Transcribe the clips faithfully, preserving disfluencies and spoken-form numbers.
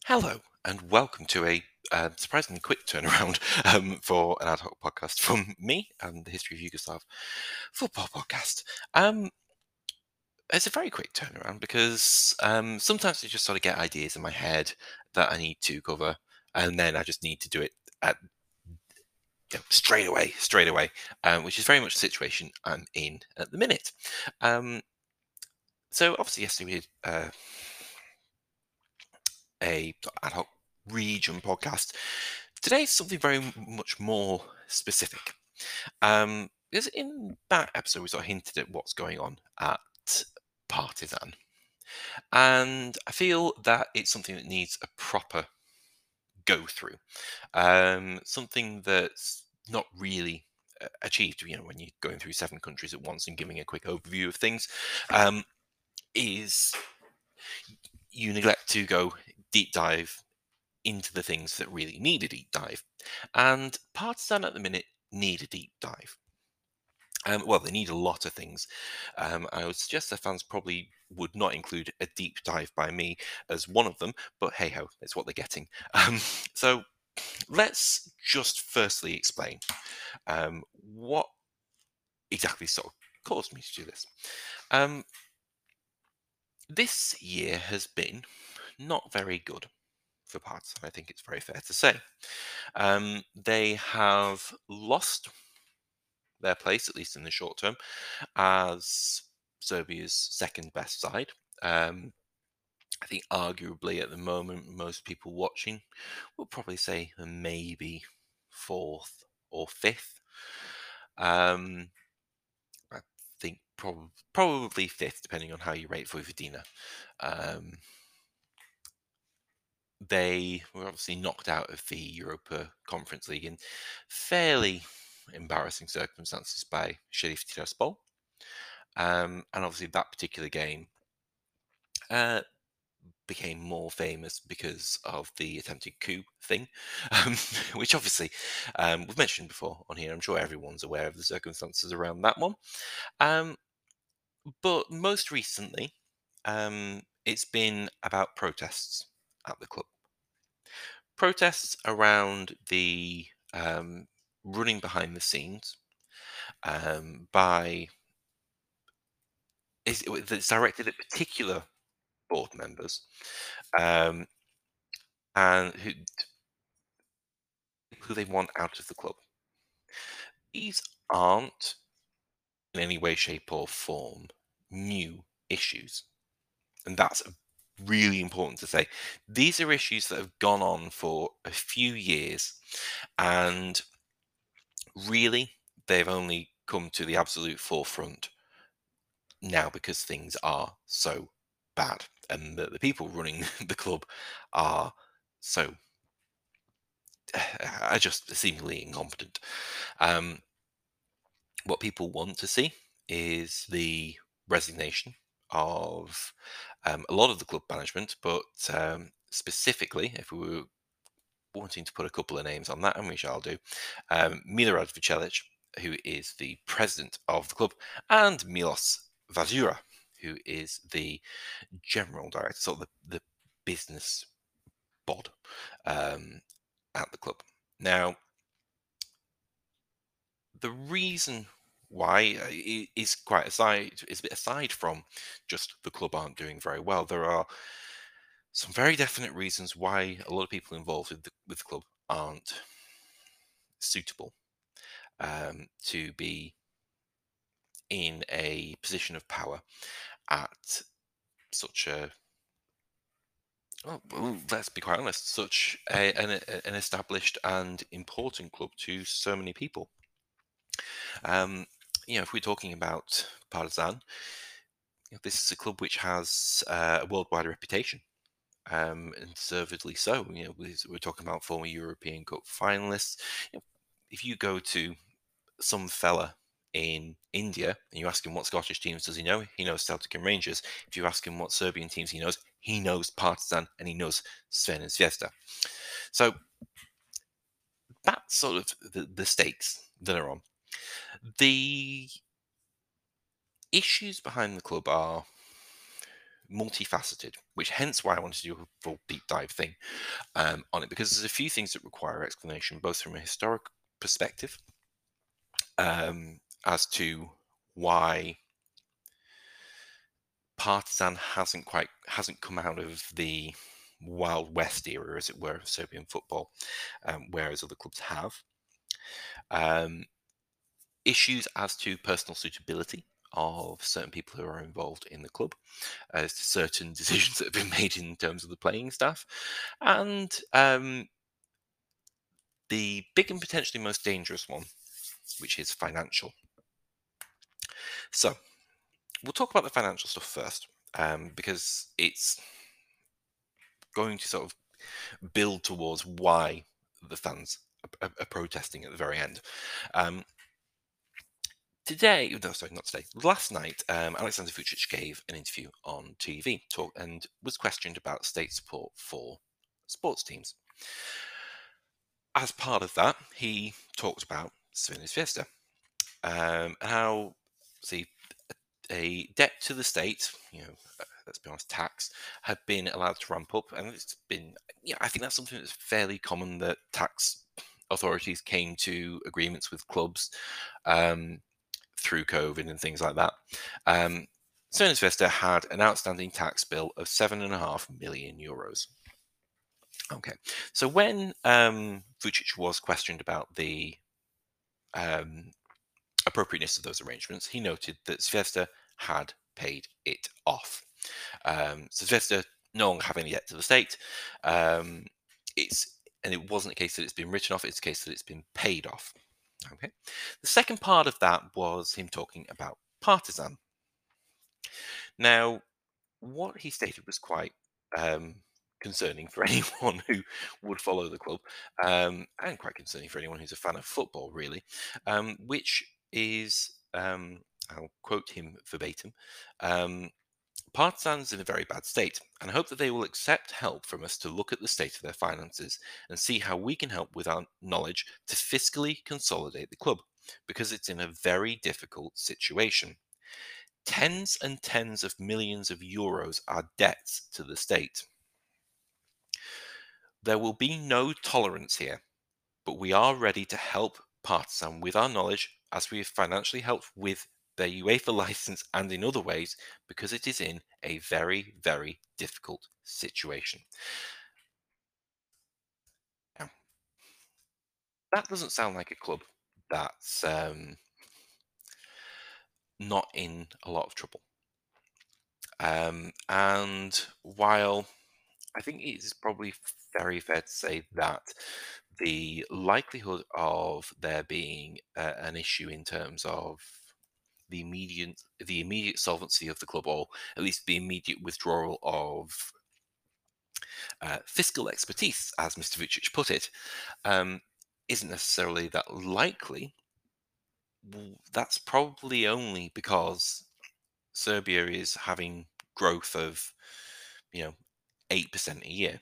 Hello, and welcome to a uh, surprisingly quick turnaround um, for an ad hoc podcast from me and the History of Yugoslav Football Podcast. Um, it's a very quick turnaround because um, sometimes I just sort of get ideas in my head that I need to cover, and then I just need to do it at, you know, straight away, straight away, um, which is very much the situation I'm in at the minute. Um, so obviously yesterday we did uh, a ad hoc region podcast. Today's something very m- much more specific. Um, because in that episode, we sort of hinted at what's going on at Partizan. And I feel that it's something that needs a proper go through. Um, something that's not really uh, achieved, you know, when you're going through seven countries at once and giving a quick overview of things, um, is you neglect to go deep dive into the things that really need a deep dive. And Partisan at the minute need a deep dive. Um, well, they need a lot of things. Um, I would suggest their fans probably would not include a deep dive by me as one of them, but hey ho, it's what they're getting. Um, so let's just firstly explain um, what exactly sort of caused me to do this. Um, this year has been not very good for Partizan, I think it's very fair to say. Um, they have lost their place, at least in the short term, as Serbia's second best side. Um, I think arguably at the moment, most people watching will probably say maybe fourth or fifth. Um, I think prob- probably fifth, depending on how you rate Vojvodina. Um, they were obviously knocked out of the Europa Conference League in fairly embarrassing circumstances by Sheriff Tiraspol. Um, and obviously, that particular game uh, became more famous because of the attempted coup thing, um, which obviously um, we've mentioned before on here. I'm sure everyone's aware of the circumstances around that one. Um, but most recently, um, it's been about protests at the club. Protests around the um, running behind the scenes um, by is it's directed at particular board members um, and who who they want out of the club. These aren't in any way, shape, or form new issues. And that's really important to say. These are issues that have gone on for a few years, and really, they've only come to the absolute forefront now because things are so bad, and the, the people running the club are so are just seemingly incompetent. Um, what people want to see is the resignation of um, a lot of the club management, but um, specifically, if we were wanting to put a couple of names on that, and we shall do, um, Milorad Vicelic, who is the president of the club, and Milos Vazura, who is the general director, sort of the, the business bod um, at the club. Now, the reason why uh, i- is quite aside is a bit aside from just the club aren't doing very well. There are some very definite reasons why a lot of people involved with the, with the club aren't suitable um, to be in a position of power at such a well, well, let's be quite honest, such a, an, a- an established and important club to so many people. Um, you know, if we're talking about Partizan, you know, this is a club which has uh, a worldwide reputation, um, and deservedly so. You know, we- we're talking about former European Cup finalists. You know, if you go to some fella in India and you ask him what Scottish teams does he know, he knows Celtic and Rangers. If you ask him what Serbian teams he knows, he knows Partizan and he knows Sven and Zvezda. So that's sort of the, the stakes that are on. The issues behind the club are multifaceted, which hence why I wanted to do a full deep dive thing um, on it, because there's a few things that require explanation, both from a historic perspective um, as to why Partizan hasn't quite hasn't come out of the Wild West era, as it were, of Serbian football, um, whereas other clubs have. Um, issues as to personal suitability of certain people who are involved in the club, as to certain decisions that have been made in terms of the playing staff, and um, the big and potentially most dangerous one, which is financial. So we'll talk about the financial stuff first, um, because it's going to sort of build towards why the fans are, are protesting at the very end. Um, today, no, sorry, not today. Last night, um, Alexander Vucic gave an interview on T V talk and was questioned about state support for sports teams. As part of that, he talked about Crvena Zvezda, um, and how, see, a debt to the state, you know, uh, let's be honest, tax, had been allowed to ramp up, and it's been, yeah, I think that's something that's fairly common, that tax authorities came to agreements with clubs um, through COVID and things like that. Um, Crvena Zvezda had an outstanding tax bill of seven and a half million euros. Okay, so when um, Vucic was questioned about the um, appropriateness of those arrangements, he noted that Zvezda had paid it off. Um, so Zvezda no longer have any debt to the state. Um, it's and it wasn't a case that it's been written off; it's a case that it's been paid off. Okay. The second part of that was him talking about Partizan. Now, what he stated was quite um, concerning for anyone who would follow the club, um, and quite concerning for anyone who's a fan of football, really, um, which is, um, I'll quote him verbatim, um, Partizan's in a very bad state, and I hope that they will accept help from us to look at the state of their finances and see how we can help with our knowledge to fiscally consolidate the club, because it's in a very difficult situation. Tens and tens of millions of euros are debts to the state. There will be no tolerance here, but we are ready to help Partizan with our knowledge, as we have financially helped with their UEFA license and in other ways, because it is in a very, very difficult situation. Now, that doesn't sound like a club that's um, not in a lot of trouble. Um, and while I think it's probably very fair to say that the likelihood of there being uh, an issue in terms of the immediate the immediate solvency of the club, or at least the immediate withdrawal of uh, fiscal expertise, as Mister Vucic put it, um, isn't necessarily that likely. W- That's probably only because Serbia is having growth of, you know, eight percent a year.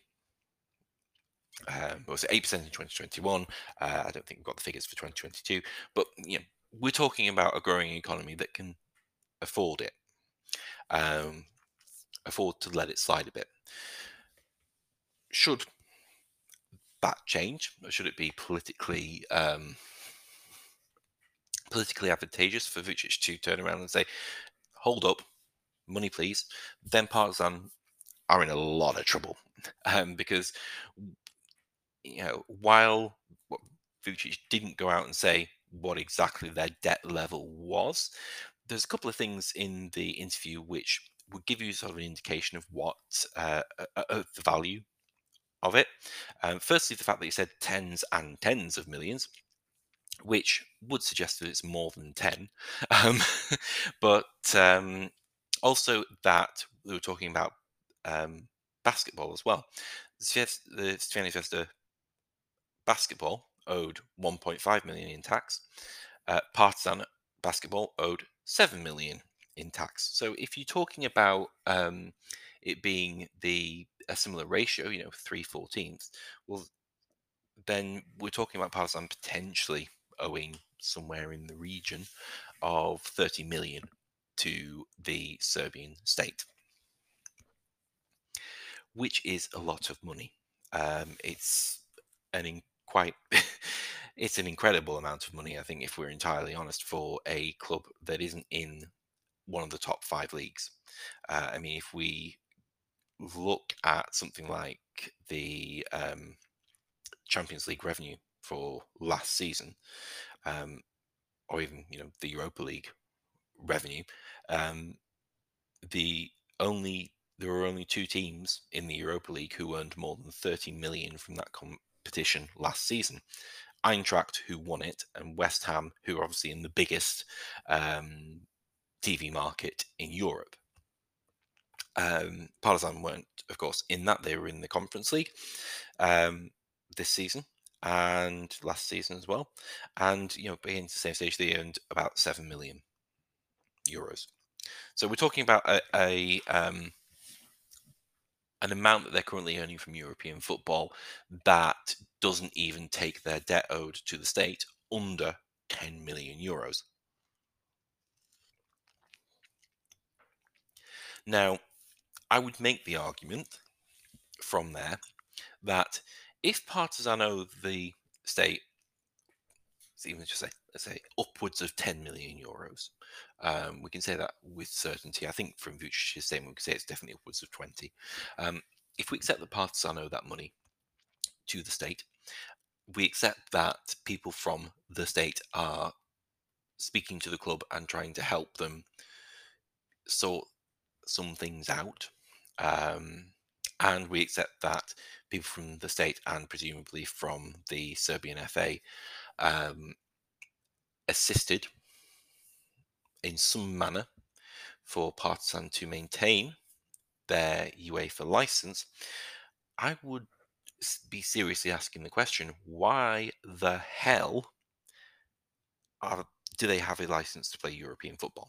Um, was it eight percent in twenty twenty-one? Uh, I don't think we've got the figures for twenty twenty-two, but you know, we're talking about a growing economy that can afford it, um, afford to let it slide a bit. Should that change? Or should it be politically um, politically advantageous for Vucic to turn around and say, "Hold up, money, please"? Then Partizan are in a lot of trouble, um, because you know, while what Vucic didn't go out and say what exactly their debt level was, there's a couple of things in the interview which would give you sort of an indication of what uh, uh, uh, of the value of it. Um, firstly, the fact that he said tens and tens of millions, which would suggest that it's more than ten. Um, but um, also that we were talking about um, basketball as well. Zvezda- The Crvena Zvezda basketball owed one point five million in tax. Uh, Partizan basketball owed seven million in tax. So if you're talking about um, it being the a similar ratio, you know, three fourteenths, well, then we're talking about Partizan potentially owing somewhere in the region of thirty million to the Serbian state. which is a lot of money. Um, it's an in- quite it's an incredible amount of money. I think, if we're entirely honest, for a club that isn't in one of the top five leagues. Uh, I mean, if we look at something like the um, Champions League revenue for last season, um, or even you know the Europa League revenue, um, the only there were only two teams in the Europa League who earned more than thirty million from that competition last season. Eintracht, who won it, and West Ham, who are obviously in the biggest um, T V market in Europe. Um, Partizan weren't, of course, in that. They were in the Conference League um, this season and last season as well. And, you know, being to the same stage, they earned about seven million euros. So we're talking about a, a um, an amount that they're currently earning from European football that doesn't even take their debt owed to the state under ten million euros. Now, I would make the argument from there that if Partizan owe the state, let's even just say, let's say upwards of ten million euros, um, we can say that with certainty. I think from Vucic's statement, we can say it's definitely upwards of twenty. Um, if we accept that Partizan owe that money to the state, we accept that people from the state are speaking to the club and trying to help them sort some things out. Um, and we accept that people from the state and presumably from the Serbian F A um, assisted in some manner for Partizan to maintain their UEFA license. I would s- be seriously asking the question, why the hell are, do they have a license to play European football?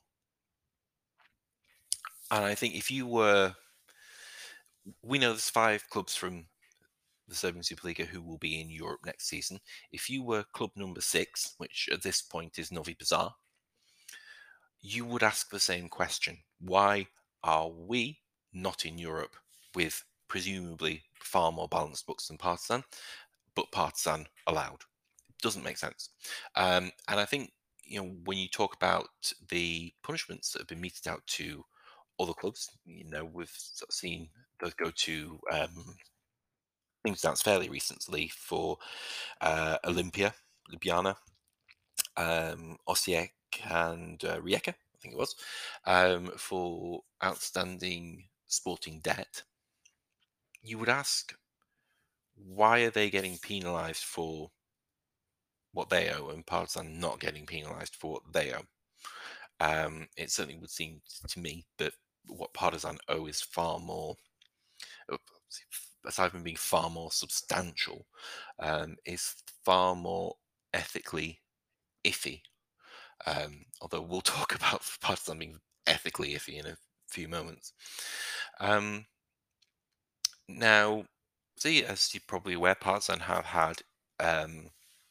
And I think if you were, we know there's five clubs from the Serbian Superliga who will be in Europe next season. If you were club number six, which at this point is Novi Pazar, you would ask the same question. Why are we not in Europe with presumably far more balanced books than Partizan, but Partizan allowed? Doesn't make sense. Um, and I think, you know, when you talk about the punishments that have been meted out to other clubs, you know, we've sort of seen those go to um, things that's fairly recently for uh, Olympia, Ljubljana, um, Osijek, and uh, Rijeka, I think it was, um, for outstanding sporting debt. You would ask, why are they getting penalised for what they owe and Partizan not getting penalised for what they owe? Um, it certainly would seem to me that what Partizan owe is far more, uh, aside from being far more substantial, um, is far more ethically iffy. Um, although we'll talk about Partizan being ethically iffy in a few moments. Um, now, see, as you're probably aware, Partizan have had um,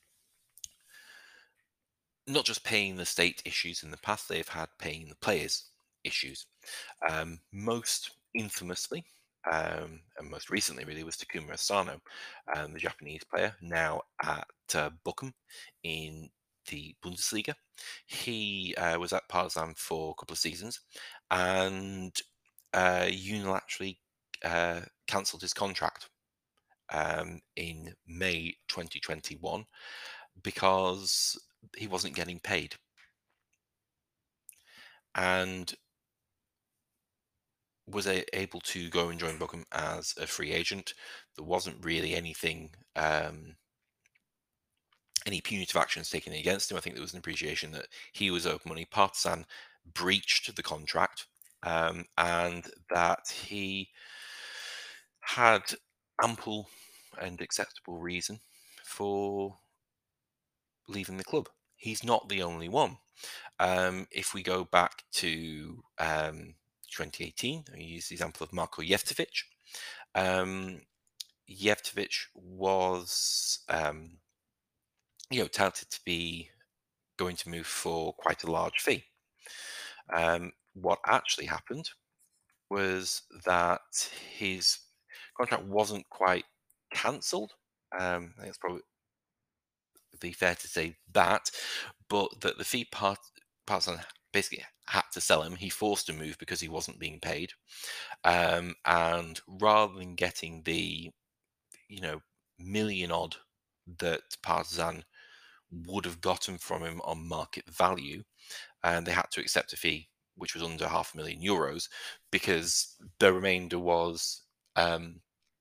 not just paying the state issues in the past, they've had paying the players issues. Um, most infamously, um, and most recently, really, was Takuma Asano, um, the Japanese player, now at uh, Bochum in the Bundesliga. He uh, was at Partizan for a couple of seasons and uh, unilaterally uh, cancelled his contract um, in May twenty twenty-one because he wasn't getting paid. And was a, able to go and join Bochum as a free agent. There wasn't really anything, um, any punitive actions taken against him. I think there was an appreciation that he was owed money. Partizan breached the contract, um, and that he had ample and acceptable reason for leaving the club. He's not the only one. Um, if we go back to um, twenty eighteen, I use the example of Marko Jevtovic. Um, Jevtovic was, um, you know, touted to be going to move for quite a large fee. Um, what actually happened was that his Contract wasn't quite cancelled. Um, I think it's probably be fair to say that, but that the fee part Partizan basically had to sell him. He forced a move because he wasn't being paid. Um, and rather than getting the you know million odd that Partizan would have gotten from him on market value, and they had to accept a fee which was under half a million euros because the remainder was um,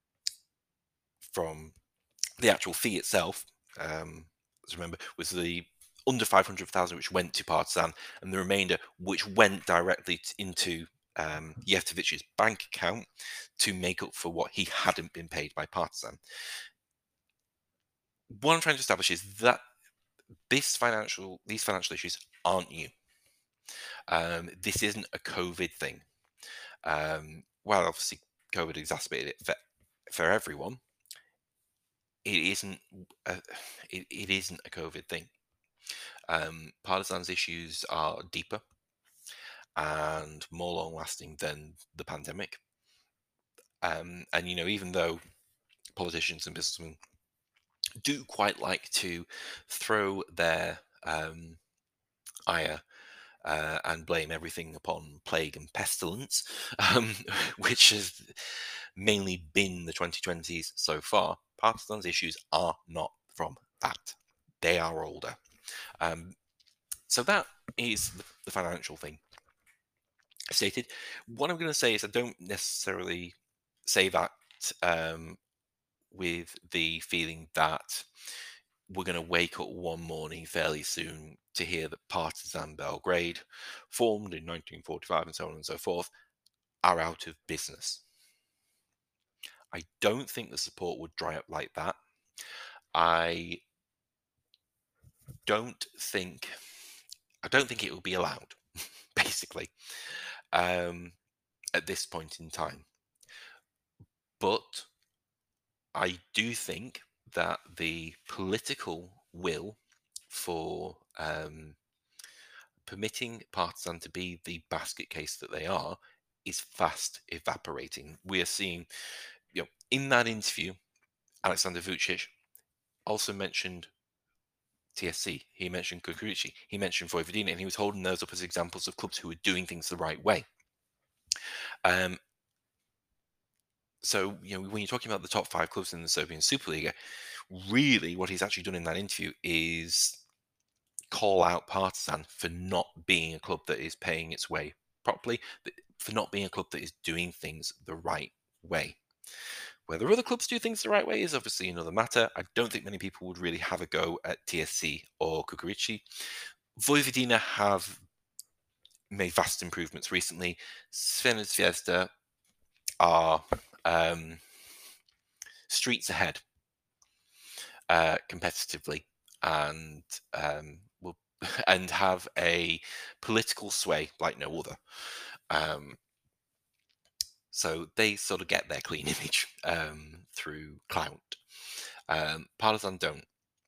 from the actual fee itself. Um, let's remember was the under five hundred thousand which went to Partizan, and the remainder which went directly t- into um, Yevtovic's bank account to make up for what he hadn't been paid by Partizan. What I'm trying to establish is that this financial these financial issues aren't new. Um, this isn't a COVID thing. Um, well, obviously, COVID exacerbated it for for everyone. It isn't. A, it, it isn't a COVID thing. Um, Partizan's issues are deeper and more long-lasting than the pandemic. Um, and you know, even though politicians and businessmen do quite like to throw their um, ire uh, and blame everything upon plague and pestilence, um, which has mainly been the twenty twenties so far. Partizan's issues are not from that. They are older. Um, so that is the, the financial thing stated. What I'm going to say is I don't necessarily say that um, with the feeling that we're going to wake up one morning fairly soon to hear that Partizan Belgrade, formed in nineteen forty-five and so on and so forth, are out of business. I don't think the support would dry up like that. I don't think I don't think it will be allowed, basically, um, at this point in time. But I do think that the political will for um, permitting Partizan to be the basket case that they are is fast evaporating. We are seeing, you know, in that interview, Alexander Vucic also mentioned T S C. He mentioned Kukuruchi. He mentioned Vojvodina, and he was holding those up as examples of clubs who were doing things the right way. Um, so, you know, when you're talking about the top five clubs in the Serbian Superliga, really what he's actually done in that interview is call out Partizan for not being a club that is paying its way properly, for not being a club that is doing things the right way. Whether other clubs do things the right way is obviously another matter. I don't think many people would really have a go at T S C or Kukurici. Vojvodina have made vast improvements recently. Crvena Zvezda are um, streets ahead uh, competitively, and um, will and have a political sway like no other. Um, so they sort of get their clean image um, through clout. Um, Partizan don't.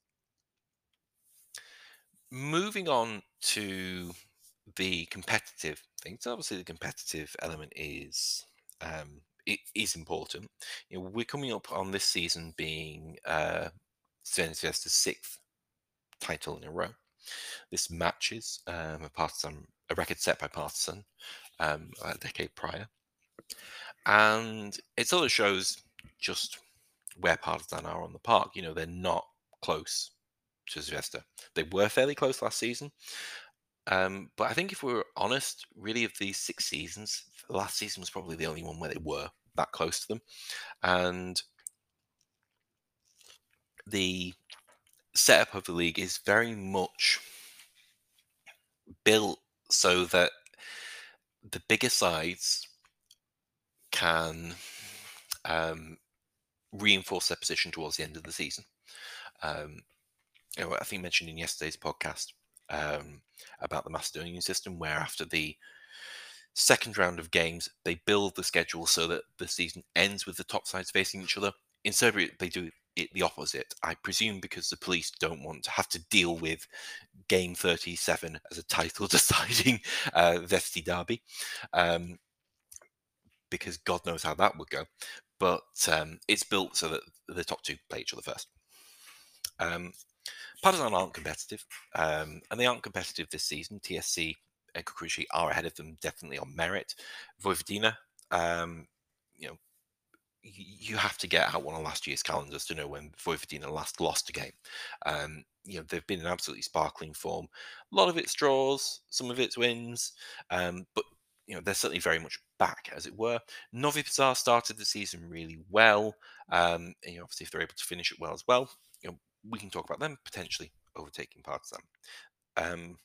Moving on to the competitive things, obviously the competitive element is um, it is important. You know, we're coming up on this season being uh, Crvena sixth title in a row. This matches um, a Partizan, a record set by Partizan um, a decade prior, and it sort of shows just where Partizan are on the park. You know, they're not close to Zvezda. They were fairly close last season, um, but I think if we were honest, really of these six seasons, the last season was probably the only one where they were that close to them, and the setup of the league is very much built so that the bigger sides can um, reinforce their position towards the end of the season. Um, you know, I think mentioned in yesterday's podcast um, about the Macedonian system, where after the second round of games, they build the schedule so that the season ends with the top sides facing each other. In Serbia, they do it the opposite. I presume because the police don't want to have to deal with game thirty-seven as a title deciding uh, Vesti derby. Um, because God knows how that would go. but um, it's built so that the top two play each other first. Um, Partizan aren't competitive, um, and they aren't competitive this season. T S C and Kukushi are ahead of them, definitely on merit. Vojvodina, um, you know, y- you have to get out one of last year's calendars to know when Vojvodina last lost a game. Um, you know, they've been in absolutely sparkling form. A lot of it's draws, some of it's wins, um, but you know they're certainly very much back, as it were. Novi Pazar started the season really well. Um, and, you know, obviously, if they're able to finish it well as well, you know, we can talk about them potentially overtaking Partizan. Um,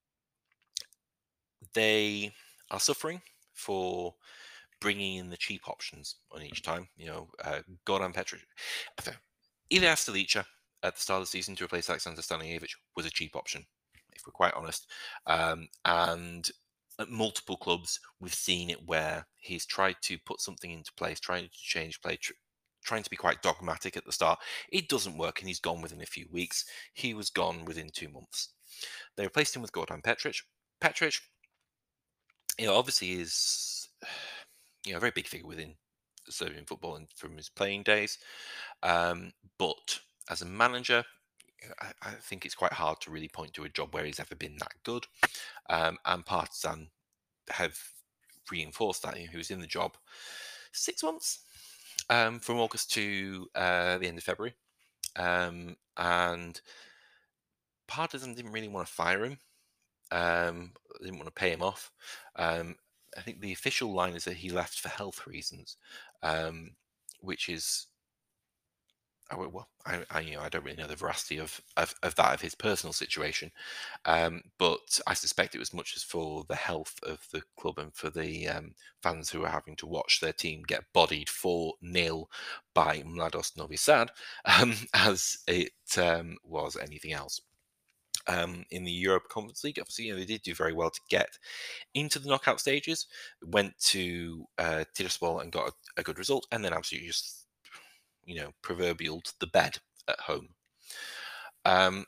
they are suffering for bringing in the cheap options on each time. You know, uh, Goran Petric, Ilya Stolica at the start of the season to replace Alexander Stanijevic was a cheap option, if we're quite honest. Um, and at multiple clubs, we've seen it where he's tried to put something into place, trying to change play, tr- trying to be quite dogmatic at the start. It doesn't work, and he's gone within a few weeks. He was gone within two months. They replaced him with Gordon Petric. Petric, you know, obviously is you know a very big figure within Serbian football and from his playing days. Um, but as a manager, I, I think it's quite hard to really point to a job where he's ever been that good. Um, and Partizan have reinforced that. You know, he was in the job six months um, from August to uh, the end of February. Um, and Partizan didn't really want to fire him. Um, didn't want to pay him off. Um, I think the official line is that he left for health reasons, um, which is I, w- well, I, I, you know, I don't really know the veracity of, of, of that of his personal situation, um, but I suspect it was much as for the health of the club and for the um, fans who are having to watch their team get bodied four nil by Mladost Novi Sad, um, as it um, was anything else. Um, in the Europe Conference League, obviously, you know, they did do very well to get into the knockout stages. Went to uh, Tiraspol and got a, a good result, and then absolutely just you know, proverbial to the bed at home. Um,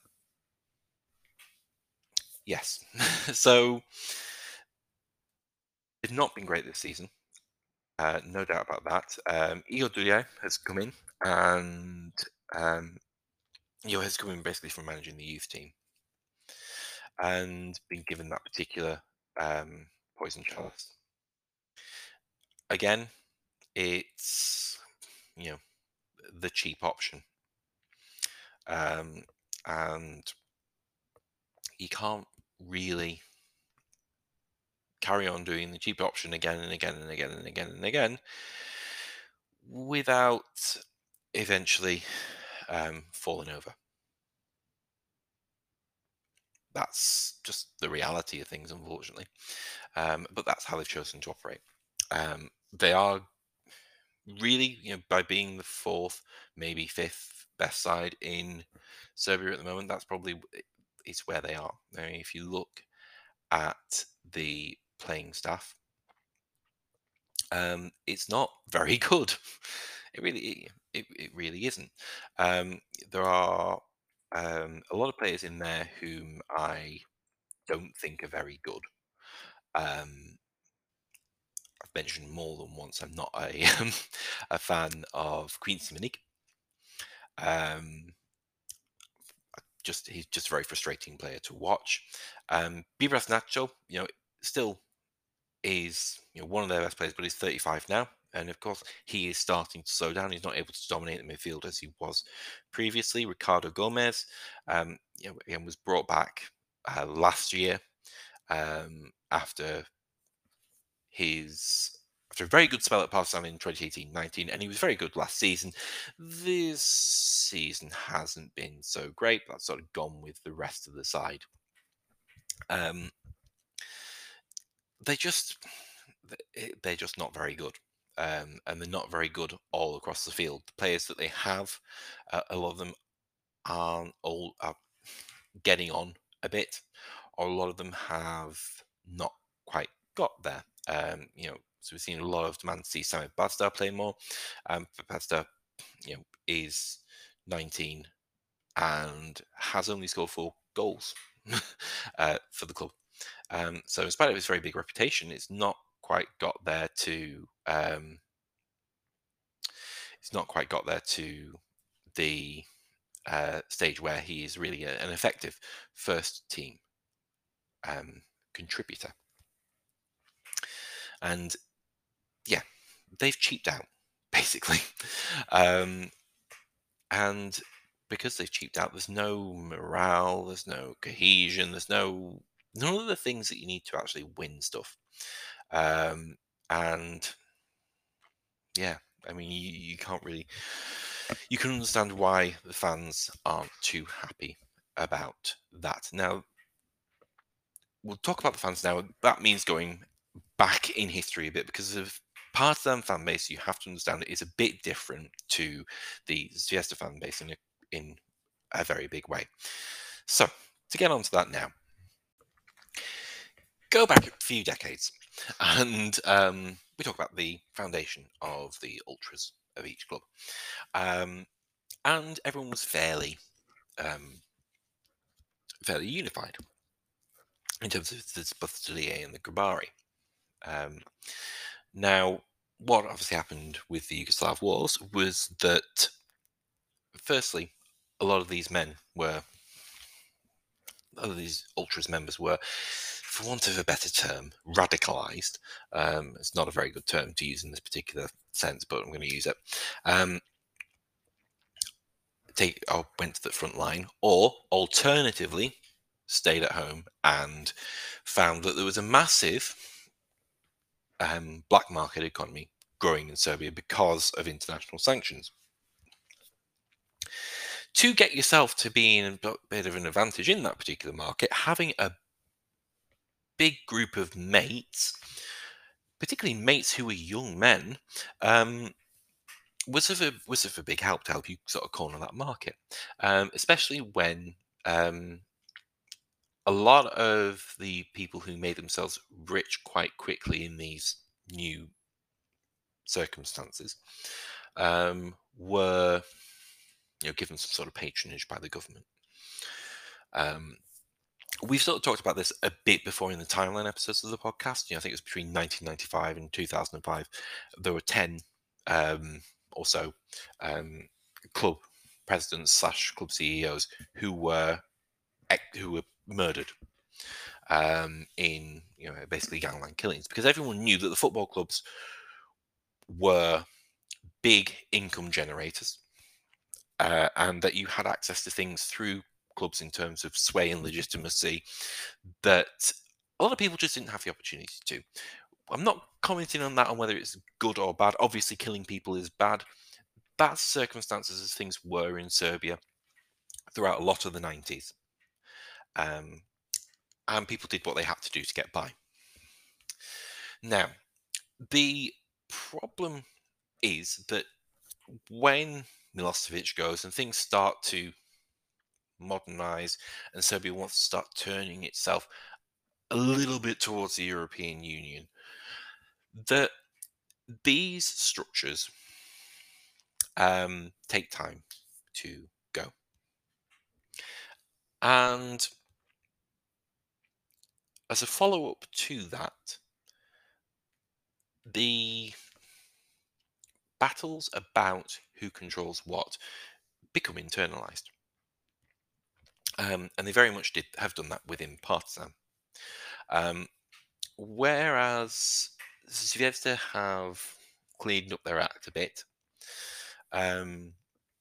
yes. So it's not been great this season. Uh, no doubt about that. Um, Igor Dulye has come in and um, you know, has come in basically from managing the youth team and been given that particular um, poison chalice. Again, it's you know the cheap option, um, and you can't really carry on doing the cheap option again and again and again and again and again without eventually um, falling over. That's just the reality of things, unfortunately. Um, but that's how they've chosen to operate. Um, they are really, you know, by being the fourth, maybe fifth best side in Serbia at the moment, that's probably it's where they are. I mean, if you look at the playing staff, um, it's not very good. It really, it, it really isn't. Um, there are um, a lot of players in there whom I don't think are very good. Um, I've mentioned more than once. I'm not a um, a fan of Quincy Minig. Um, just he's just a very frustrating player to watch. Um, Bibras Nacho, you know, still is you know one of their best players, but he's thirty-five now, and of course he is starting to slow down. He's not able to dominate the midfield as he was previously. Ricardo Gomez, um, you know, again was brought back uh, last year um, after his after a very good spell at Partizan in twenty eighteen nineteen, and he was very good last season. This season hasn't been so great. That's sort of gone with the rest of the side. Um, they just th- they're just not very good. Um, and they're not very good all across the field. The players that they have, uh, a lot of them aren't all are getting on a bit, or a lot of them have not quite got there. Um, you know, so we've seen a lot of demand to see Samit Badstar play more. Um, Badstar, you know, is nineteen and has only scored four goals uh, for the club. Um, so, in spite of his very big reputation, it's not quite got there to um, He's not quite got there to the uh, stage where he is really a, an effective first team um, contributor. And yeah, they've cheaped out basically, um, and because they've cheaped out, there's no morale, there's no cohesion, there's no none of the things that you need to actually win stuff. Um, and yeah, I mean, you, you can't really you can understand why the fans aren't too happy about that. Now, we'll talk about the fans now. That means going back in history a bit because of Partizan fan base. You have to understand it is a bit different to the Zvezda fan base in a, in a very big way. So, to get onto that now, go back a few decades, and um, we talk about the foundation of the ultras of each club, um, and everyone was fairly um, fairly unified in terms of the Sputhalier and the Grabari. Um, now, what obviously happened with the Yugoslav wars was that, firstly, a lot of these men were, a lot of these ultras members were, for want of a better term, radicalized. Um, it's not a very good term to use in this particular sense, but I'm going to use it. Um, take, or went to the front line, or alternatively, stayed at home and found that there was a massive um, black market economy growing in Serbia because of international sanctions. To get yourself to be in a bit of an advantage in that particular market, having a big group of mates, particularly mates who were young men, um, was of a was of a big help to help you sort of corner that market, um, especially when um, a lot of the people who made themselves rich quite quickly in these new circumstances um, were, you know, given some sort of patronage by the government. Um, we've sort of talked about this a bit before in the timeline episodes of the podcast. You know, I think it was between nineteen ninety-five and two thousand five. There were ten um, or so um, club presidents slash club C E Os who were who were murdered um, in, you know, basically gangland killings, because everyone knew that the football clubs were big income generators, uh, and that you had access to things through clubs in terms of sway and legitimacy that a lot of people just didn't have the opportunity to. I'm not commenting on that, on whether it's good or bad. Obviously, killing people is bad. That's circumstances as things were in Serbia throughout a lot of the nineties. Um, and people did what they had to do to get by. Now, the problem is that when Milosevic goes and things start to modernize and Serbia wants to start turning itself a little bit towards the European Union, that these structures um, take time to go. And as a follow up to that, the battles about who controls what become internalized. Um, and they very much did have done that within Partizan. Um, whereas Zvezda have cleaned up their act a bit, um,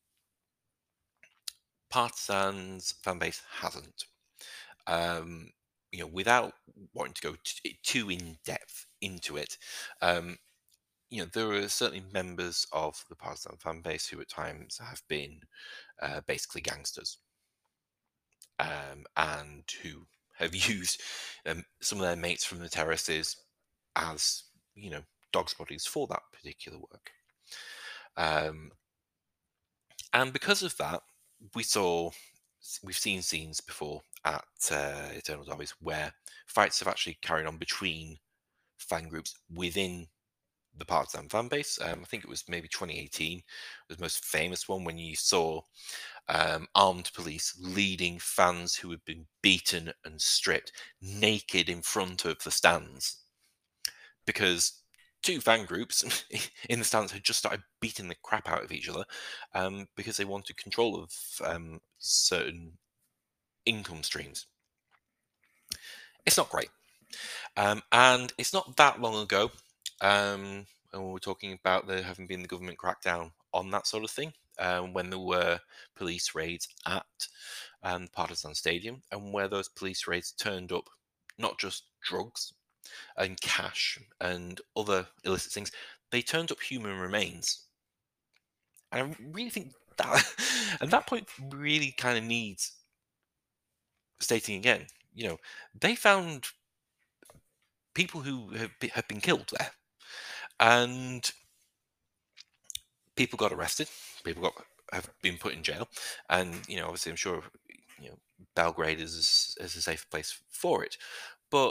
Partizan's fan base hasn't. Um, you know, without wanting to go t- too in depth into it, um, you know, there are certainly members of the Partizan fan base who at times have been uh, basically gangsters, um, and who have used um, some of their mates from the terraces as, you know, dog's bodies for that particular work. Um, and because of that, we saw, we've seen scenes before at uh, Eternal Derbies where fights have actually carried on between fan groups within the Partizan fan base. Um, I think it was maybe twenty eighteen was the most famous one, when you saw um, armed police leading fans who had been beaten and stripped naked in front of the stands, because two fan groups in the stands had just started beating the crap out of each other um, because they wanted control of um, certain income streams. It's not great. Um, and it's not that long ago, um, and we we're talking about there having been the government crackdown on that sort of thing, um, when there were police raids at um, Partizan Stadium, and where those police raids turned up not just drugs and cash and other illicit things, they turned up human remains. And I really think that, at that point, really kind of needs stating again. You know, they found people who have, be, have been killed there, and people got arrested. People got have been put in jail, and you know, obviously, I'm sure you know Belgrade is is a safe place for it, but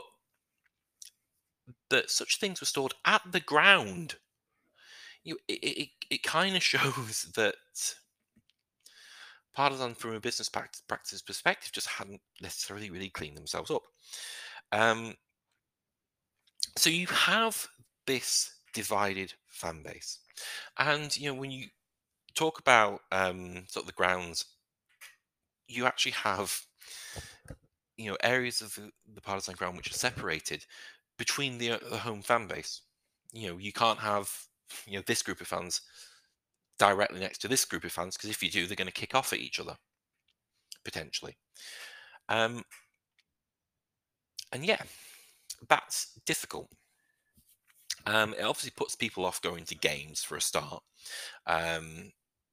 that such things were stored at the ground. You, it it, it kind of shows that Partizan, from a business prac- practice perspective, just hadn't necessarily really cleaned themselves up. Um, so you have this divided fan base, and you know when you talk about um, sort of the grounds, you actually have you know areas of the, the partisan ground which are separated between the, uh, the home fan base. You know, you can't have you know this group of fans directly next to this group of fans, because if you do, they're going to kick off at each other potentially. Um, and yeah, that's difficult. Um, it obviously puts people off going to games for a start, um,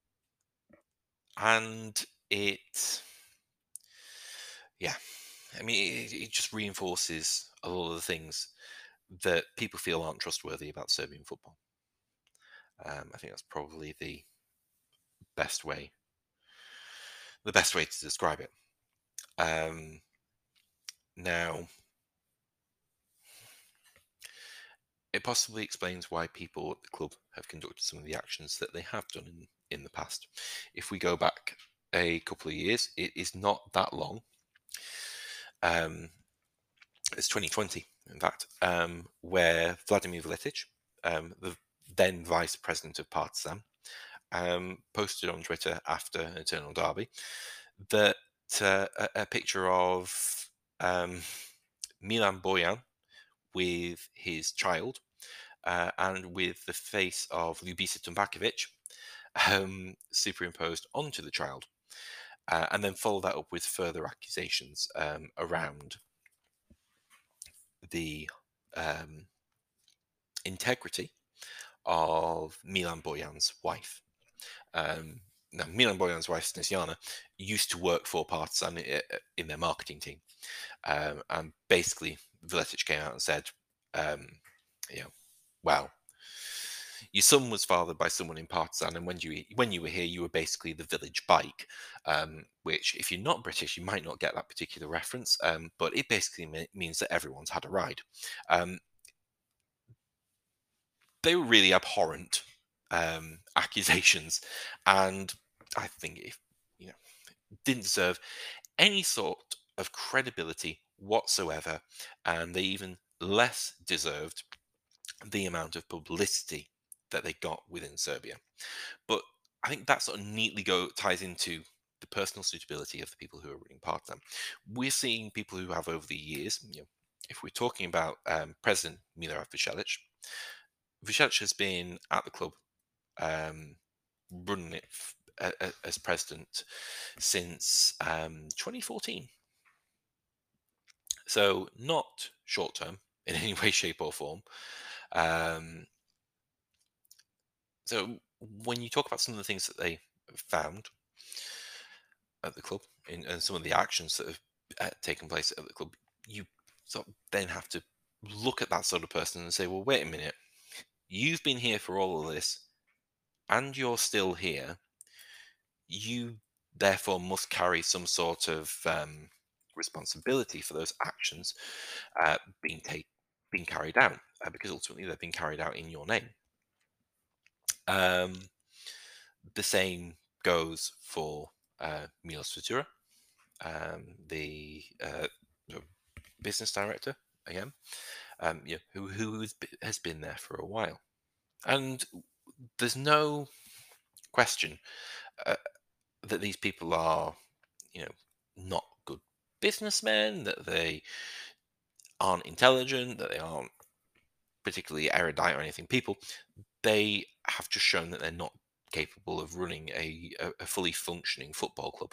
and it, yeah, I mean, it, it just reinforces a lot of the things that people feel aren't trustworthy about Serbian football. Um, I think that's probably the best way, the best way to describe it. Um, now, it possibly explains why people at the club have conducted some of the actions that they have done in, in the past. If we go back a couple of years, it is not that long. Um, it's twenty twenty, in fact, um, where Vladimir Vletic, um, the then vice president of Partizan, um, posted on Twitter after an Eternal Derby that uh, a, a picture of um, Milan Boyan with his child uh, and with the face of Ljubisa Tumbakovic um, superimposed onto the child, uh, and then follow that up with further accusations um, around the um, integrity of Milan Boyan's wife. Um, now, Milan Boyan's wife, Snesjana, used to work for Partizan in their marketing team. Um, and basically, Vletic came out and said, um, you know, wow, your son was fathered by someone in Partizan, and when you when you were here, you were basically the village bike. Um, which, if you're not British, you might not get that particular reference, um, but it basically me- means that everyone's had a ride. Um, they were really abhorrent um, accusations, and I think if you know didn't deserve any sort of credibility whatsoever, and they even less deserved the amount of publicity that they got within Serbia. But I think that sort of neatly go ties into the personal suitability of the people who are running part of them. We're seeing people who have over the years, you know, if we're talking about um, President Milorad Vucelic, Vucelic has been at the club, um, running it f- a- a- as president since um, twenty fourteen. So not short term in any way, shape, or form. Um, so when you talk about some of the things that they found at the club in, and some of the actions that have uh, taken place at the club, you sort of then have to look at that sort of person and say, well, wait a minute, you've been here for all of this, and you're still here. You therefore must carry some sort of um, responsibility for those actions uh, being take, being carried out, uh, because ultimately they've been carried out in your name. Um, the same goes for uh, Milos Futura, um, the uh, business director again. um, you know, who who has be- has been there for a while, and there's no question uh, that these people are, you know, not good businessmen, that they aren't intelligent, that they aren't particularly erudite or anything. People, they have just shown that they're not capable of running a, a, a fully functioning football club.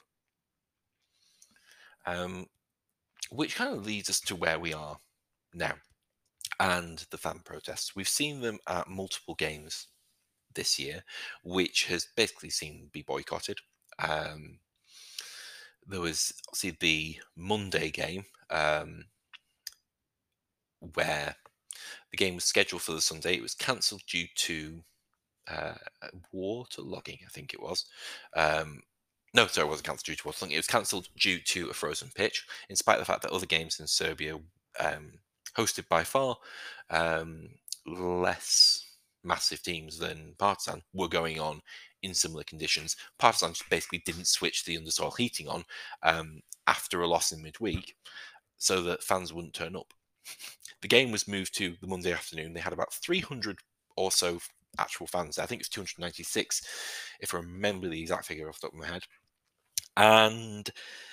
Um, which kind of leads us to where we are now and the fan protests. We've seen them at multiple games this year, which has basically seen be boycotted. Um, there was obviously the Monday game um, where the game was scheduled for the Sunday. It was cancelled due to uh, water logging, I think it was. Um, no, sorry, it wasn't cancelled due to water logging. It was cancelled due to a frozen pitch, in spite of the fact that other games in Serbia um, hosted by far um, less massive teams than Partizan were going on in similar conditions. Partizan just basically didn't switch the undersoil heating on um, after a loss in midweek so that fans wouldn't turn up. The game was moved to the Monday afternoon. They had about three hundred or so actual fans. I think it's two hundred ninety-six, if I remember the exact figure off the top of my head. And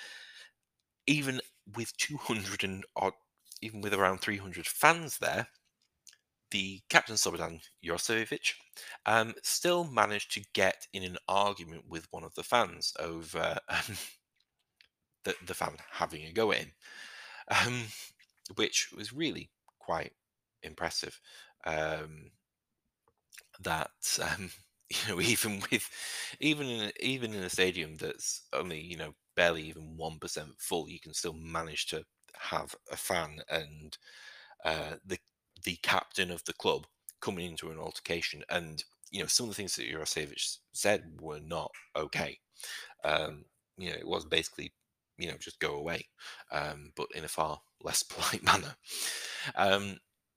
even with two hundred and odd, even with around three hundred fans there, the captain Slobodan Jorosevic um, still managed to get in an argument with one of the fans over um, the, the fan having a go at him, um, which was really quite impressive. Um, that um, you know, even with even in a, even in a stadium that's only, you know, barely even one percent full, you can still manage to have a fan and uh, the the captain of the club coming into an altercation. And you know, some of the things that Jurasevich said were not okay. Um, you know, it was basically, you know, just go away, um, but in a far less polite manner. Um,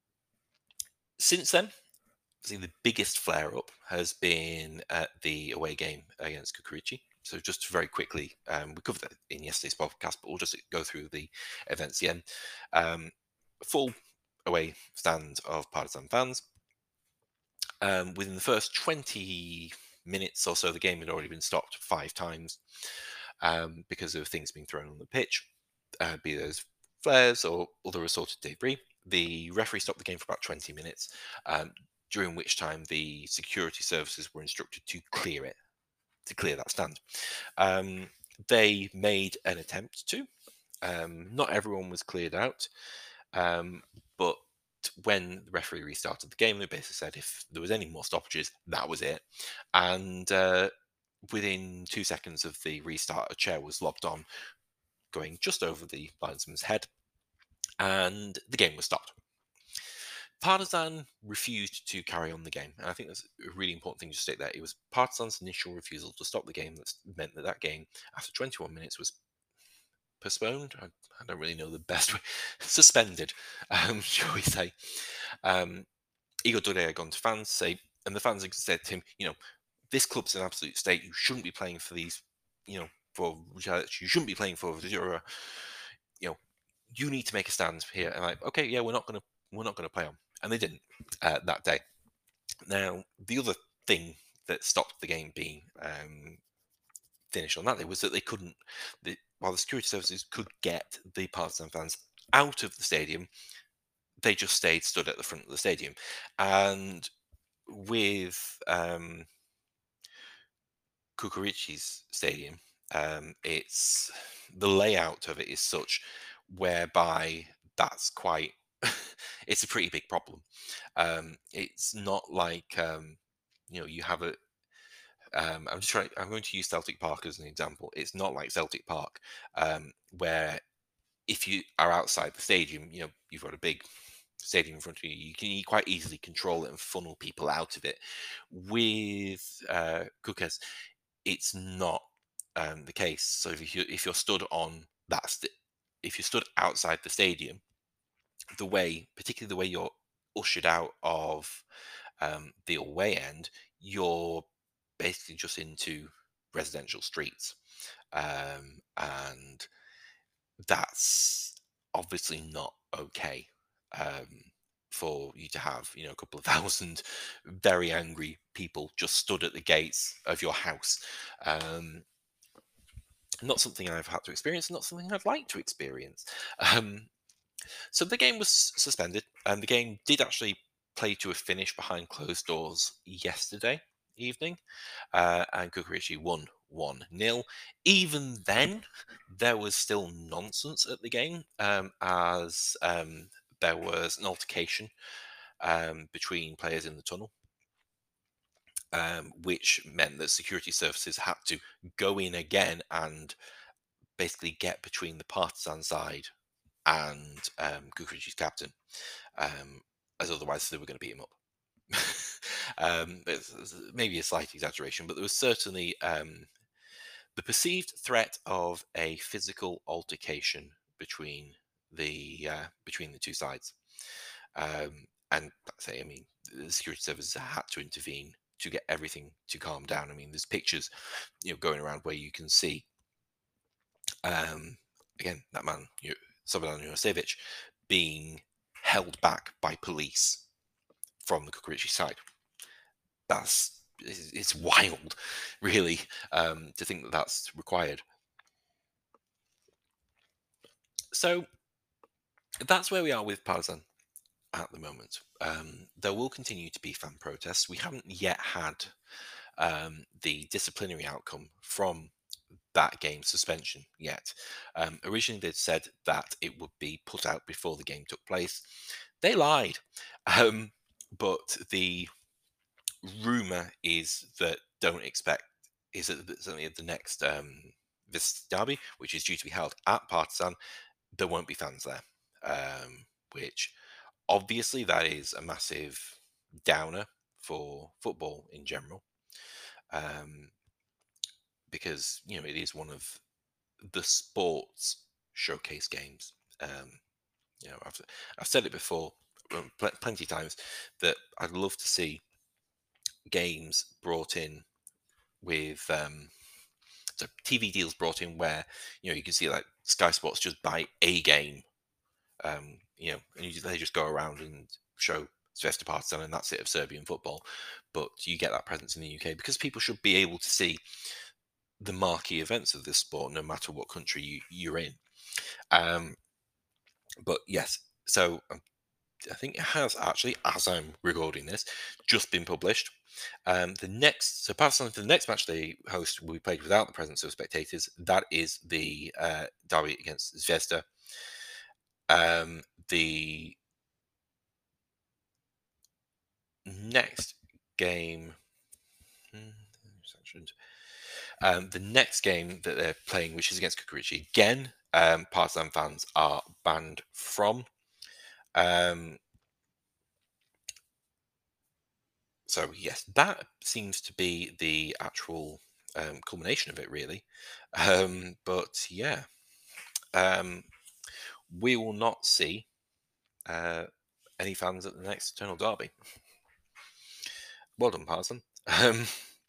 since then, see the biggest flare up has been at the away game against Kukurichi. So just very quickly, um, we covered that in yesterday's podcast, but we'll just go through the events again. Um, full away stand of Partizan fans. Um, within the first twenty minutes or so, the game had already been stopped five times um, because of things being thrown on the pitch, uh, be those flares or other assorted debris. The referee stopped the game for about twenty minutes, um, during which time the security services were instructed to clear it, to clear that stand. Um, they made an attempt to. Um, not everyone was cleared out, um, but when the referee restarted the game, they basically said if there was any more stoppages, that was it. And uh, within two seconds of the restart, a chair was lobbed on, going just over the linesman's head, and the game was stopped. Partizan refused to carry on the game, and I think that's a really important thing to state there. It was Partizan's initial refusal to stop the game that meant that that game, after twenty-one minutes, was postponed. I, I don't really know the best way. Suspended, um, shall we say. Um, Igor Dore had gone to fans, say, and the fans had said to him, you know, this club's an absolute state. You shouldn't be playing for these, you know, for you shouldn't be playing for Zura. You know, you need to make a stand here. And like, okay, yeah, we're not gonna we're not gonna play on, and they didn't uh, that day. Now, the other thing that stopped the game being um, finished on that day was that they couldn't, the, while the security services could get the Partizan fans out of the stadium, they just stayed stood at the front of the stadium, and with um, Kukurici's stadium, um, it's the layout of it is such whereby that's quite it's a pretty big problem. Um, it's not like um, you know, you have a um, I'm just trying. I'm going to use Celtic Park as an example. It's not like Celtic Park, um, where if you are outside the stadium, you know, you've got a big stadium in front of you. You can e- quite easily control it and funnel people out of it. With uh, Kukes, it's not um, the case. So if you if you're stood on that, st- if you're stood outside the stadium, the way, particularly the way you're ushered out of um, the away end, you're basically just into residential streets, um, and that's obviously not okay. Um, for you to have, you know, a couple of thousand very angry people just stood at the gates of your house. Um, not something I've had to experience, not something I'd like to experience. Um, so the game was suspended, and the game did actually play to a finish behind closed doors yesterday evening, uh, and Kukurishi won one nil. Even then, there was still nonsense at the game, um, as um, there was an altercation um, between players in the tunnel, um, which meant that security services had to go in again and basically get between the partisan side and um, Kukurichi's captain, um, as otherwise they were going to beat him up. um, it's, it's maybe a slight exaggeration, but there was certainly um, the perceived threat of a physical altercation between the uh, between the two sides. Um, and say, I mean, the security services had to intervene to get everything to calm down. I mean, there's pictures, you know, going around where you can see, um, again, that man, you know, Slobodan Milosevic, being held back by police from the Kukurichi side. That's it's, it's wild, really, um, to think that that's required. So that's where we are with Partizan at the moment. Um, there will continue to be fan protests. We haven't yet had um, the disciplinary outcome from that game suspension yet. Um, originally, they'd said that it would be put out before the game took place. They lied. Um, but the rumor is that don't expect is that certainly at the next um, this derby, which is due to be held at Partizan, there won't be fans there, um, which obviously that is a massive downer for football in general, um, because you know it is one of the sports showcase games. Um, you know, I've I've said it before um, pl- plenty of times that I'd love to see games brought in with um, so T V deals brought in where you know you can see like Sky Sports just buy a game, um, you know, and you, they just go around and show Zvezda Partizan and that's it of Serbian football. But you get that presence in the U K because people should be able to see the marquee events of this sport no matter what country you, you're in. Um, but yes, so um, I think it has actually, as I'm recording this, just been published. Um, the next, so Partizan, the next match they host will be played without the presence of spectators. That is the uh, derby against Zvezda. Um, the next game, hmm, um, the next game that they're playing, which is against Kukurichi, again, um, Partizan fans are banned from. Um, so yes, that seems to be the actual um, culmination of it, really. Um, but yeah, um, we will not see uh, any fans at the next Eternal Derby. Well done, Partizan. Um,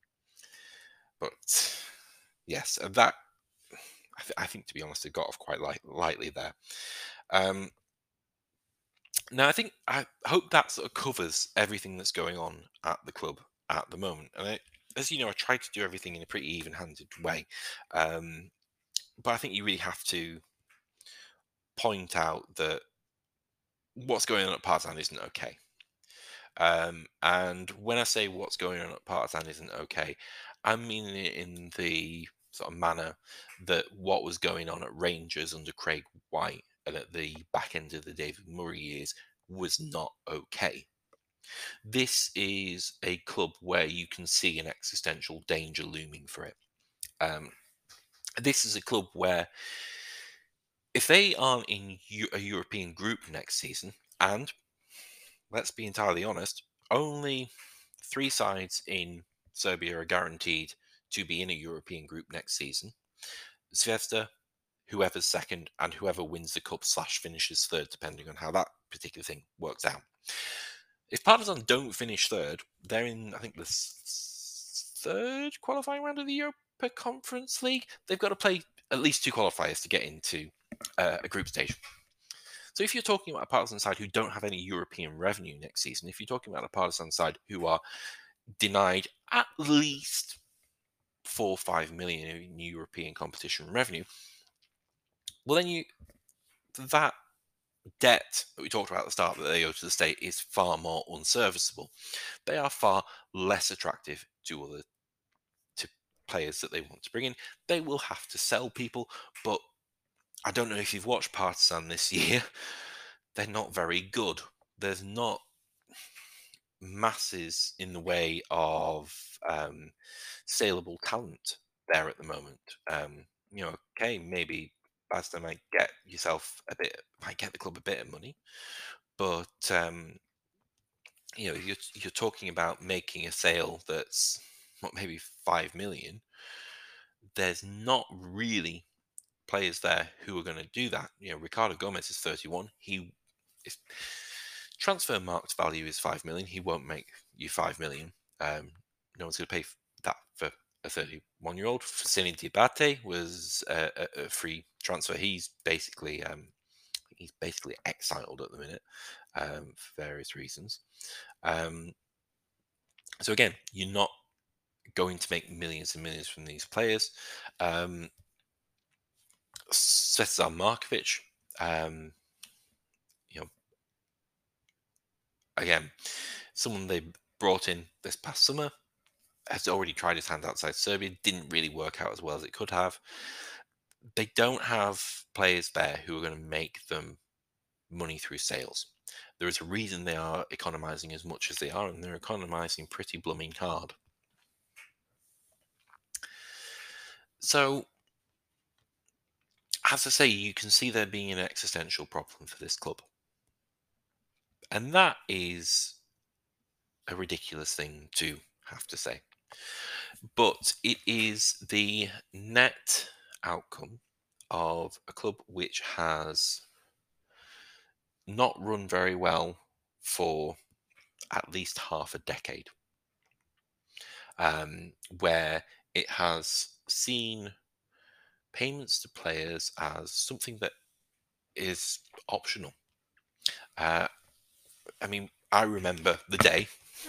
but yes, uh, that I, th- I think, to be honest, it got off quite light- lightly there. Um, now, I think I hope that sort of covers everything that's going on at the club at the moment. And I, as you know, I try to do everything in a pretty even-handed way, um, but I think you really have to point out that what's going on at Partizan isn't okay. Um, and when I say what's going on at Partizan isn't okay, I mean it in the sort of manner that what was going on at Rangers under Craig White and at the back end of the David Murray years was not okay. This is a club where you can see an existential danger looming for it. Um, this is a club where if they aren't in Eu- a European group next season, and let's be entirely honest, only three sides in Serbia are guaranteed to be in a European group next season. Zvezda, whoever's second, and whoever wins the cup slash finishes third, depending on how that particular thing works out. If Partizan don't finish third, they're in, I think, the third qualifying round of the Europa Conference League. They've got to play at least two qualifiers to get into uh, a group stage. So if you're talking about a Partizan side who don't have any European revenue next season, if you're talking about a Partizan side who are denied at least four or five million in European competition revenue, well then you that debt that we talked about at the start that they owe to the state is far more unserviceable. They are far less attractive to other to players that they want to bring in. They will have to sell people, but I don't know if you've watched Partizan this year. They're not very good. There's not masses in the way of um, saleable talent there at the moment. Um, you know, okay, maybe Basda might get yourself a bit, might get the club a bit of money, but um, you know, you're you're talking about making a sale that's what maybe five million. There's not really players there who are going to do that. You know, Ricardo Gomez is thirty-one. He is transfer market value is five million. He won't make you five million. Um, no one's going to pay f- that for a thirty-one year old. Sini Diabate was a, a, a free transfer. He's basically um, he's basically exiled at the minute um, for various reasons. Um, so again, you're not going to make millions and millions from these players. Um, Svetlana Markovic, um, you know, again, someone they brought in this past summer has already tried his hand outside Serbia, didn't really work out as well as it could have. They don't have players there who are going to make them money through sales. There is a reason they are economizing as much as they are, and they're economizing pretty blooming hard. So, as I say, you can see there being an existential problem for this club. And that is a ridiculous thing to have to say. But it is the net outcome of a club which has not run very well for at least half a decade, um, where it has seen payments to players as something that is optional. Uh, I mean, I remember the day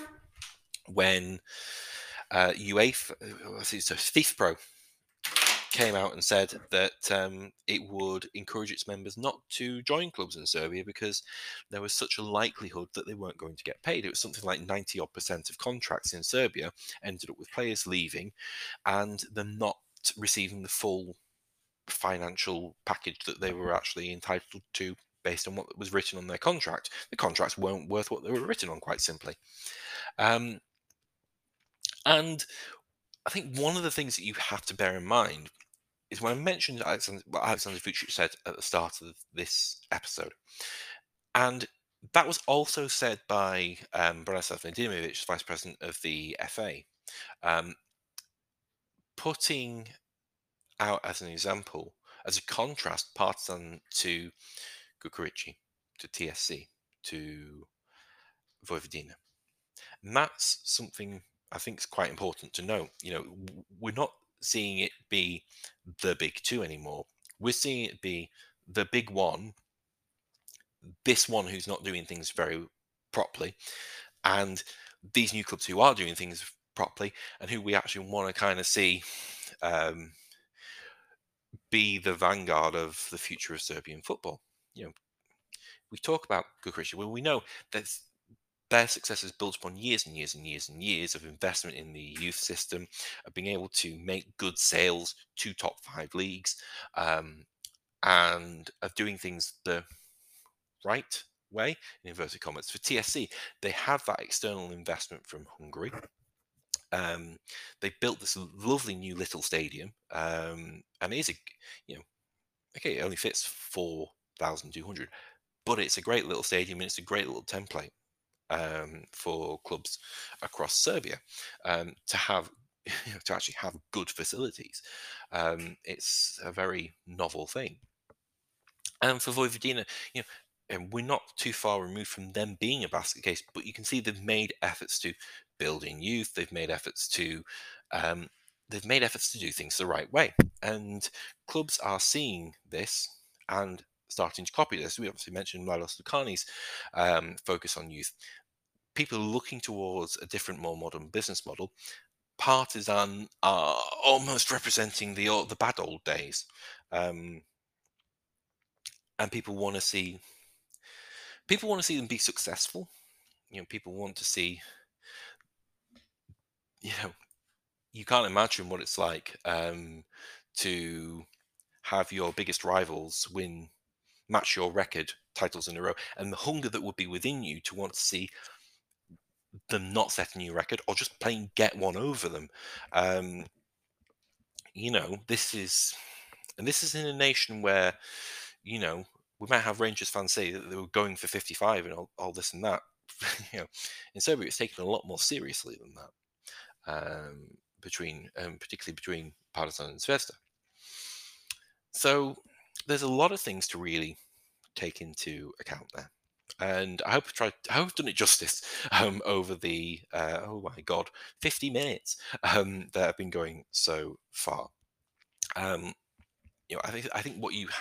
when uh, UEFA, uh, I think it's FIFPro, came out and said that um, it would encourage its members not to join clubs in Serbia because there was such a likelihood that they weren't going to get paid. It was something like ninety odd percent of contracts in Serbia ended up with players leaving and them not receiving the full financial package that they were actually entitled to based on what was written on their contract. The contracts weren't worth what they were written on, quite simply. Um, and I think one of the things that you have to bear in mind is when I mentioned Alexander, what Alexander Vucic said at the start of this episode, and that was also said by um, Branislav Nedimovic, vice president of the F A, um, putting out as an example, as a contrast, Partizan to Kukurici, to T S C, to Vojvodina. And that's something I think is quite important to know. You know, w- we're not seeing it be the big two anymore. We're seeing it be the big one, this one who's not doing things very properly, and these new clubs who are doing things properly and who we actually want to kind of see um, be the vanguard of the future of Serbian football. You know, we talk about Kukurici. Well, we know that their success is built upon years and years and years and years of investment in the youth system, of being able to make good sales to top five leagues, um, and of doing things the right way, in inverted commas. For T S C, they have that external investment from Hungary. Um, they built this lovely new little stadium, um, and it is a, you know, okay, it only fits four thousand two hundred, but it's a great little stadium and it's a great little template um, for clubs across Serbia um, to have you know, to actually have good facilities. Um, it's a very novel thing. And for Vojvodina, you know, and we're not too far removed from them being a basket case, but you can see they've made efforts to build in youth. They've made efforts to um, they've made efforts to do things the right way, and clubs are seeing this and starting to copy this. We obviously mentioned Milos Lukáni's um, focus on youth. People are looking towards a different, more modern business model. Partizan are almost representing the old, the bad old days, um, and people want to see people want to see them be successful. You know, people want to see. You know, you can't imagine what it's like um, to have your biggest rivals win, match your record titles in a row, and the hunger that would be within you to want to see them not set a new record or just plain get one over them. Um, you know, this is, and this is in a nation where, you know, we might have Rangers fans say that they were going for fifty-five and all, all this and that. You know, in Serbia, it's taken a lot more seriously than that. Um, between, um, particularly between Partizan and Zvezda. So there's a lot of things to really take into account there. And I hope I tried. I hope I've done it justice um, over the uh, oh my god, fifty minutes um, that have been going so far. Um, you know, I think I think what you,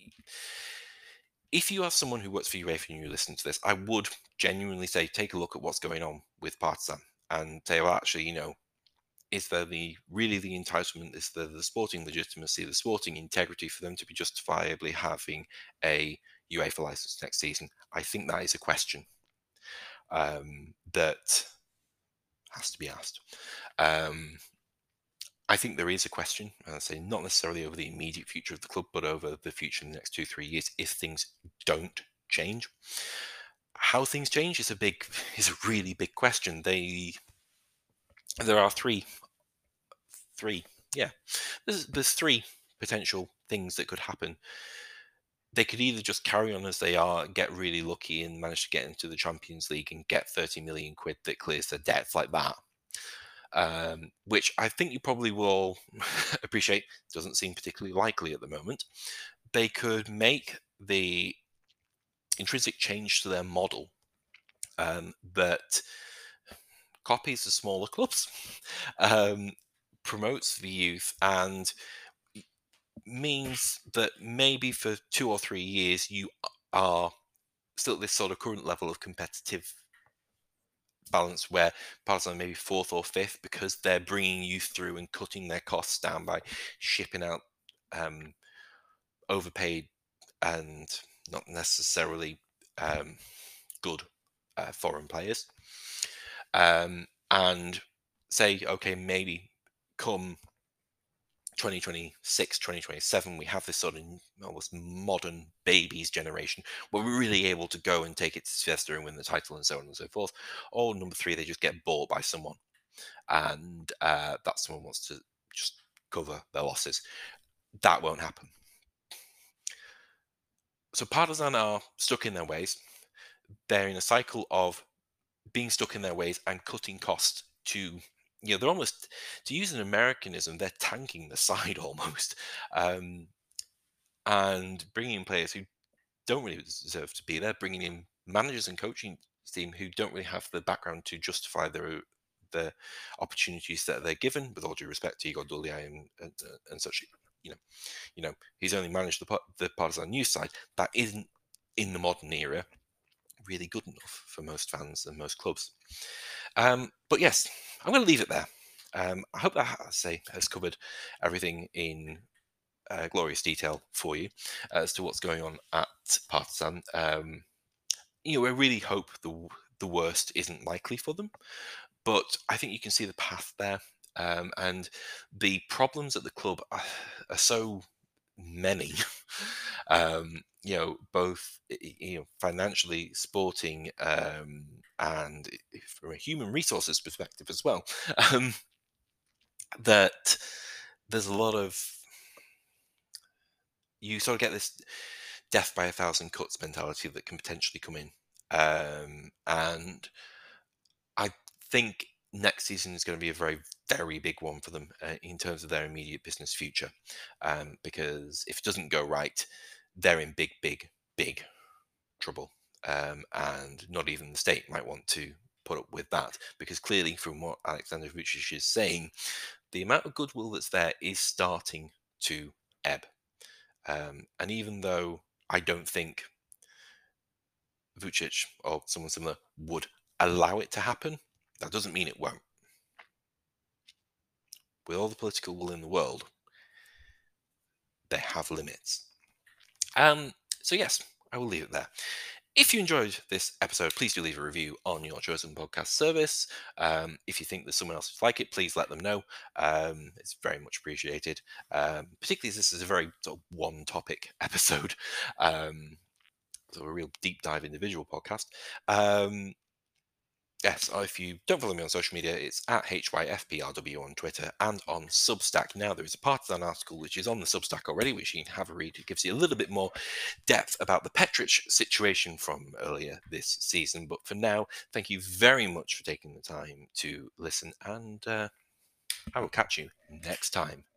if you are someone who works for UEFA and you listen to this, I would genuinely say take a look at what's going on with Partizan and say, well, actually, you know, is there the really the entitlement, is there the sporting legitimacy, the sporting integrity for them to be justifiably having a UEFA license next season? I think that is a question um, that has to be asked. Um, I think there is a question, and I say not necessarily over the immediate future of the club, but over the future in the next two, three years if things don't change. How things change is a big, is a really big question. They, there are three, three, yeah, there's, there's three potential things that could happen. They could either just carry on as they are, get really lucky and manage to get into the Champions League and get thirty million quid that clears their debts like that. Um, which I think you probably will appreciate doesn't seem particularly likely at the moment. They could make the intrinsic change to their model um, that copies the smaller clubs, um, promotes the youth, and means that maybe for two or three years you are still at this sort of current level of competitive balance where Partizan maybe fourth or fifth because they're bringing you through and cutting their costs down by shipping out um, overpaid and not necessarily um, good uh, foreign players. Um, and say, okay, maybe come twenty twenty-six, twenty twenty-seven, we have this sort of almost modern babies generation where we're really able to go and take it to Fiesta and win the title and so on and so forth. Or number three, they just get bought by someone and uh, that someone wants to just cover their losses. That won't happen. So Partizan are stuck in their ways. They're in a cycle of being stuck in their ways and cutting costs to, you know, they're almost, to use an Americanism, they're tanking the side almost, um, and bringing in players who don't really deserve to be there, bringing in managers and coaching team who don't really have the background to justify their the opportunities that they're given. With all due respect to Igor Dulia and, and, uh, and such, you know, you know, he's only managed the pa- the Partizan youth side. That isn't in the modern era really good enough for most fans and most clubs. Um, but yes, I'm going to leave it there. Um, I hope that, I say, has covered everything in uh, glorious detail for you as to what's going on at Partizan. Um, you know, I really hope the the worst isn't likely for them, but I think you can see the path there. Um, and the problems at the club are, are so many. um, you know, both i- i- you know financially, sporting, um, and i- from a human resources perspective as well. Um, that there's a lot of, you sort of get this death by a thousand cuts mentality that can potentially come in, um, and I think next season is going to be a very, very big one for them uh, in terms of their immediate business future. Um, because if it doesn't go right, they're in big, big, big trouble. Um, and not even the state might want to put up with that. Because clearly, from what Alexander Vucic is saying, the amount of goodwill that's there is starting to ebb. Um, and even though I don't think Vucic or someone similar would allow it to happen. That doesn't mean it won't. With all the political will in the world, they have limits. Um, so yes, I will leave it there. If you enjoyed this episode, please do leave a review on your chosen podcast service. Um, if you think there's someone else who'd like it, please let them know. Um, it's very much appreciated, um, particularly as this is a very sort of one-topic episode, um, so a real deep dive individual podcast. Um, Yes, uh, if you don't follow me on social media, it's at H Y F P R W on Twitter and on Substack. Now, there is a Partisan article which is on the Substack already, which you can have a read. It gives you a little bit more depth about the Petric situation from earlier this season. But for now, thank you very much for taking the time to listen, and uh, I will catch you next time.